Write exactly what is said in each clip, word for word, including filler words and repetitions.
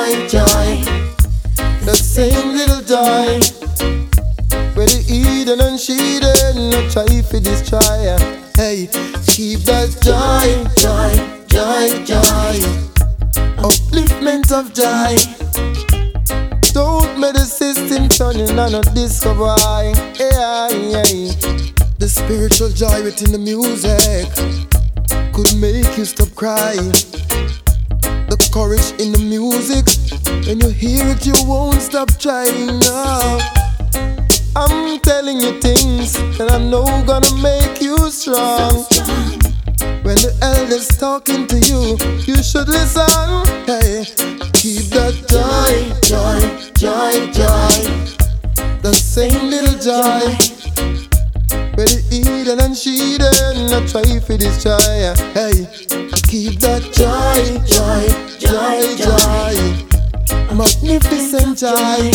joy, joy. The same little joy. Where the Eden and she then no try for destroy. Hey, keep that joy, joy, joy, joy. Upliftment of joy. Don't make the system turning on a disco boy. Yeah, yeah. The spiritual joy within the music could make you stop crying. The courage in the music, when you hear it you won't stop trying. No. I'm telling you things that I know gonna make you strong. When the elders talking to you, you should listen. Hey, keep that joy, joy, joy, joy. The same little joy. Where the Eden and she then not try for this joy. Hey, keep that joy, joy, joy, joy. Magnificent joy.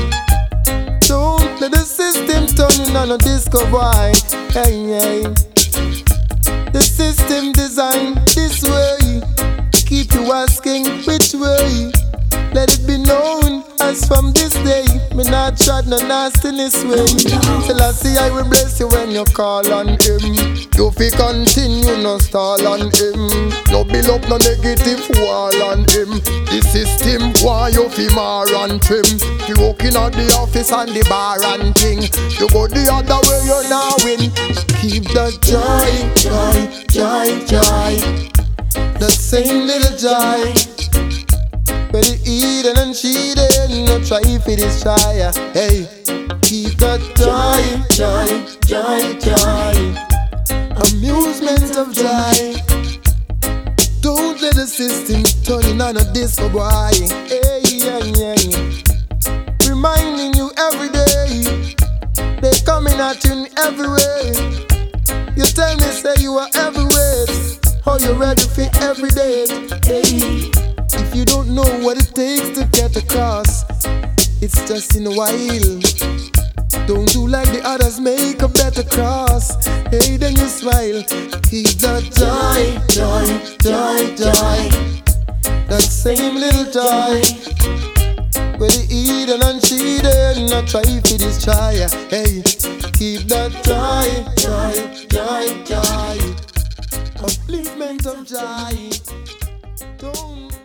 Don't let the system turn on a disco boy. Hey, hey. The system designed this way. Keep you asking which way. Let it be known as from this day, me not tread no nastiness way. Till I see I will bless you when you call on him. You fi continue no stall on him. No build up no negative wall on him. The system why you fi mar and trim. You working at the office and the bar and thing. You go the other way you now win. Keep that joy, joy, joy, joy. The same little joy. Where the Eden and she then no try for this try. Hey, keep that joy, joy, joy, joy. Amusement of joy. Don't let the system turn in on a disco boy. Hey, yeah, yeah. Reminding you every day, they coming at you in every way. You tell me say you are everywhere. How you ready for every day? Hey. If you don't know what it takes to get across, it's just in a while. Don't do like the others, make a better cross. Hey, then you smile. Keep that joy, joy, joy, joy. That same little joy. Where the Eden and she then not try for this try. Hey, keep that joy, joy, joy, joy. Upliftment of joy. Don't